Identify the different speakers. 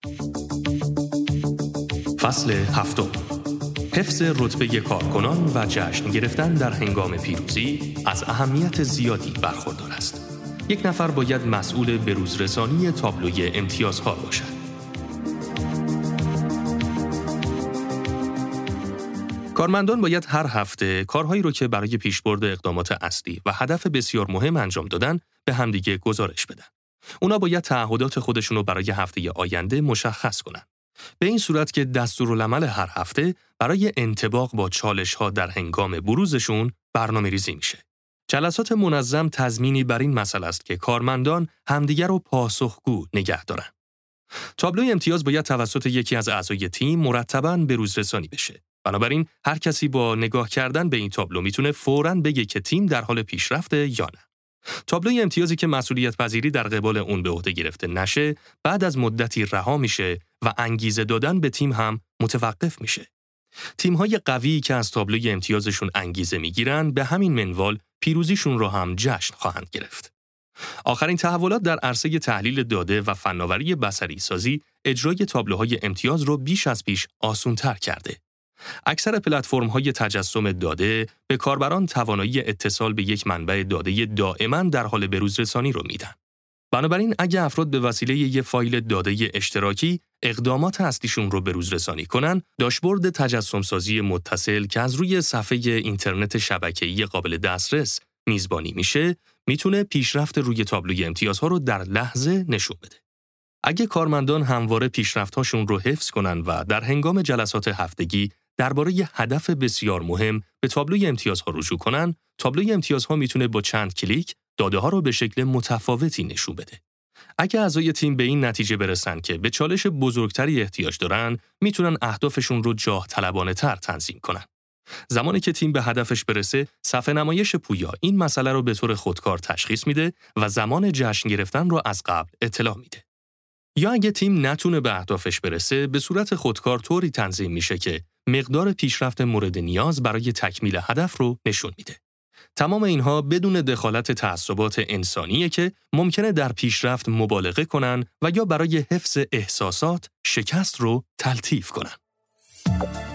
Speaker 1: فصل هفتم. حفظ رتبه کارکنان و جشن گرفتن در هنگام پیروزی از اهمیت زیادی برخوردار است. یک نفر باید مسئول بروزرسانی تابلوی امتیازها باشد. کارمندان باید هر هفته کارهایی رو که برای پیشبرد اقدامات اصلی و هدف بسیار مهم انجام دادن به همدیگه گزارش بدن. اونا باید تعهدات خودشون رو برای هفته آینده مشخص کنن. به این صورت که دستورالعمل هر هفته برای انطباق با چالش‌ها در هنگام بروزشون برنامه‌ریزی میشه. جلسات منظم تضمینی بر این مسئله است که کارمندان همدیگر رو پاسخگو نگه دارن. تابلوی امتیاز باید توسط یکی از اعضای تیم مرتباً بروزرسانی بشه. بنابراین هر کسی با نگاه کردن به این تابلو میتونه فوراً بگه که تیم در حال پیشرفته یا نه. تابلوی امتیازی که مسئولیت پذیری در قبال اون به عهده گرفته نشه، بعد از مدتی رها میشه و انگیزه دادن به تیم هم متوقف میشه. تیم‌های قوی که از تابلوی امتیازشون انگیزه میگیرن، به همین منوال پیروزیشون رو هم جشن خواهند گرفت. آخرین تحولات در عرصه تحلیل داده و فناوری بصری سازی اجرای تابلوهای امتیاز رو بیش از پیش آسان‌تر کرده. اکثر پلتفرم‌های تجسم داده به کاربران توانایی اتصال به یک منبع داده دائما در حال بروزرسانی رو میدن. بنابراین اگه افراد به وسیله یک فایل داده اشتراکی اقدامات اصلیشون رو بروزرسانی کنن، داشبورد تجسم سازی متصل که از روی صفحه اینترنت شبکه‌ای قابل دسترس میزبانی میشه، میتونه پیشرفت روی تابلوی امتیازها رو در لحظه نشون بده. اگه کارمندان همواره پیشرفت‌هاشون رو حفظ کنن و در هنگام جلسات هفتگی درباره هدف بسیار مهم به تابلوی امتیازها رجوع کنن، تابلوی امتیازها میتونه با چند کلیک داده‌ها رو به شکل متفاوتی نشون بده. اگه اعضای تیم به این نتیجه برسن که به چالش بزرگتری احتیاج دارن، میتونن اهدافشون رو جاه طلبانه‌تر تنظیم کنن. زمانی که تیم به هدفش برسه، صفحه نمایش پویا این مسئله رو به طور خودکار تشخیص میده و زمان جشن گرفتن رو از قبل اطلاع میده. یا اگه تیم نتونه به اهدافش برسه، به صورت خودکار طوری تنظیم میشه که مقدار پیشرفت مورد نیاز برای تکمیل هدف رو نشون میده. تمام اینها بدون دخالت تعصبات انسانیه که ممکنه در پیشرفت مبالغه کنن و یا برای حفظ احساسات شکست رو تلطیف کنن.